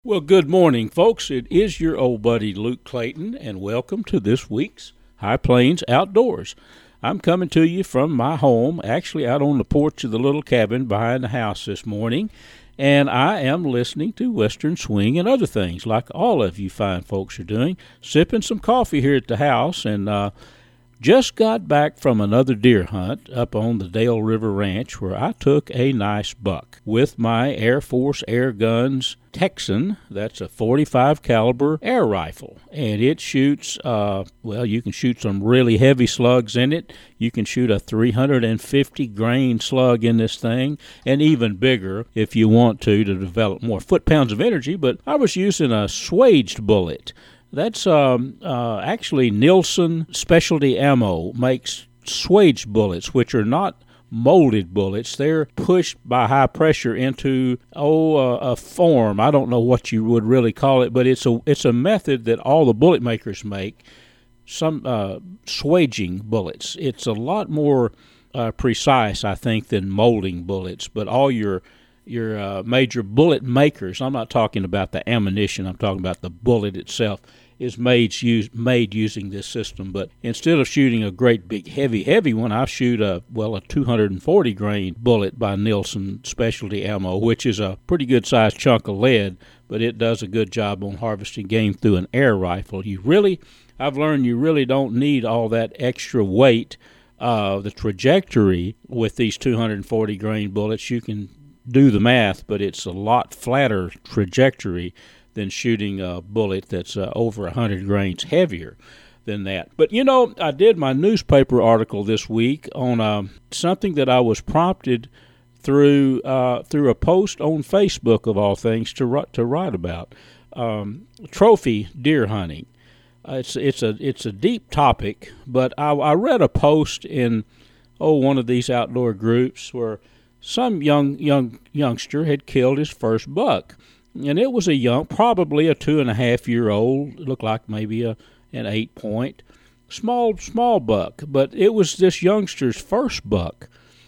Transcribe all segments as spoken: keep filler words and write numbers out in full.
Well, good morning, folks. It is your old buddy Luke Clayton, and welcome to this week's High Plains Outdoors. I'm coming to you from my home, actually out on the porch of the little cabin behind the house this morning, and I am listening to Western Swing and other things like all of you fine folks are doing, sipping some coffee here at the house, and uh, just got back from another deer hunt up on the Dale River Ranch where I took a nice buck with my Air Force Air Guns Texan. That's a forty-five caliber air rifle, and it shoots, uh, well, you can shoot some really heavy slugs in it. You can shoot a three hundred fifty grain slug in this thing, and even bigger if you want to to develop more foot-pounds of energy, but I was using a swaged bullet. That's um, uh, actually Nielsen Specialty Ammo makes swaged bullets, which are not molded bullets. They're pushed by high pressure into oh uh, a form. I don't know what you would really call it, but it's a it's a method that all the bullet makers make. Some uh, swaging bullets. It's a lot more uh, precise, I think, than molding bullets. But all your your uh, major bullet makers, I'm not talking about the ammunition. I'm talking about the bullet itself, is made, use, made using this system. But instead of shooting a great big heavy, heavy one, I shoot a, well, a two hundred forty grain bullet by Nielsen Specialty Ammo, which is a pretty good sized chunk of lead, but it does a good job on harvesting game through an air rifle. You really, I've learned you really don't need all that extra weight. Uh, the trajectory with these two hundred forty grain bullets, you can do the math, but it's a lot flatter trajectory than shooting a bullet that's uh, over one hundred grains heavier than that. But, you know, I did my newspaper article this week on uh, something that I was prompted through uh, through a post on Facebook, of all things, to, to write about. Um, trophy deer hunting. Uh, it's it's a it's a deep topic, but I, I read a post in, oh, one of these outdoor groups where some young young youngster had killed his first buck. And it was a young, probably a two and a half year old, looked like maybe a an eight point, small small buck. But it was this youngster's first buck,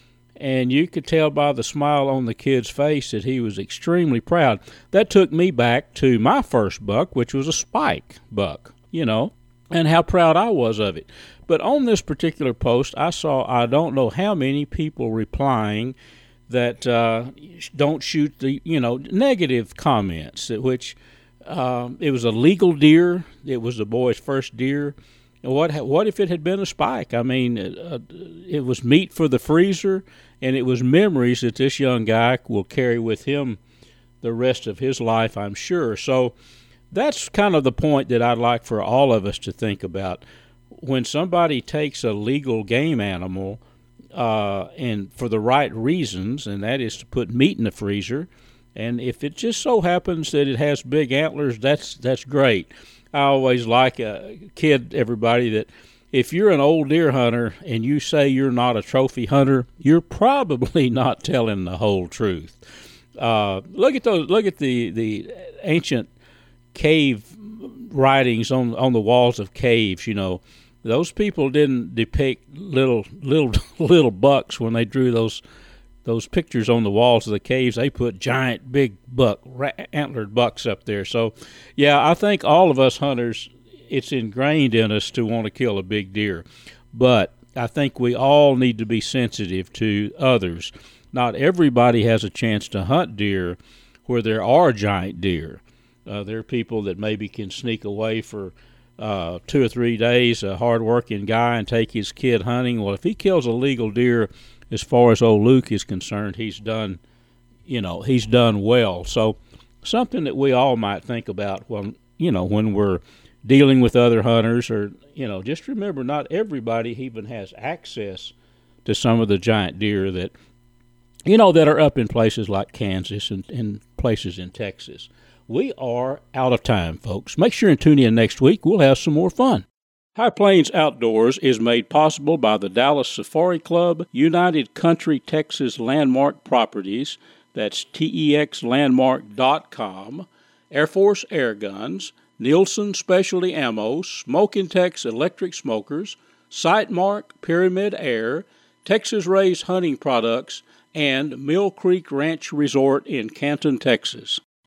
and you could tell by the smile on the kid's face that he was extremely proud. That took me back to my first buck, which was a spike buck, you know, and how proud I was of it. But on this particular post, I saw I don't know how many people replying that uh, don't shoot the, you know, negative comments, which uh, it was a legal deer. It was the boy's first deer. And what what if it had been a spike? I mean, uh, it was meat for the freezer, and it was memories that this young guy will carry with him the rest of his life, I'm sure. So that's kind of the point that I'd like for all of us to think about. When somebody takes a legal game animal, Uh, and for the right reasons, and that is to put meat in the freezer. And if it just so happens that it has big antlers, that's that's great. I always like a kid everybody that if you're an old deer hunter and you say you're not a trophy hunter, you're probably not telling the whole truth. Uh, look at those. Look at the the ancient cave writings on on the walls of caves. You know. Those people didn't depict little little little bucks when they drew those those pictures on the walls of the caves. They put giant, big buck, antlered bucks up there. So, yeah, I think all of us hunters, it's ingrained in us to want to kill a big deer. But I think we all need to be sensitive to others. Not everybody has a chance to hunt deer where there are giant deer. Uh, there are people that maybe can sneak away for Uh, two or three days, a hard-working guy, and take his kid hunting. Well, if he kills a legal deer, as far as old Luke is concerned, he's done, you know, he's done well. So something that we all might think about when, you know, when we're dealing with other hunters, or, you know, just remember not everybody even has access to some of the giant deer that, you know, that are up in places like Kansas and, and places in Texas. We are out of time, folks. Make sure and tune in next week. We'll have some more fun. High Plains Outdoors is made possible by the Dallas Safari Club, United Country Texas Landmark Properties, that's T E X landmark dot com, Air Force Air Guns, Nielsen Specialty Ammo, Smoke-Intex Electric Smokers, Sightmark, Pyramid Air, Texas Raised Hunting Products, and Mill Creek Ranch Resort in Canton, Texas.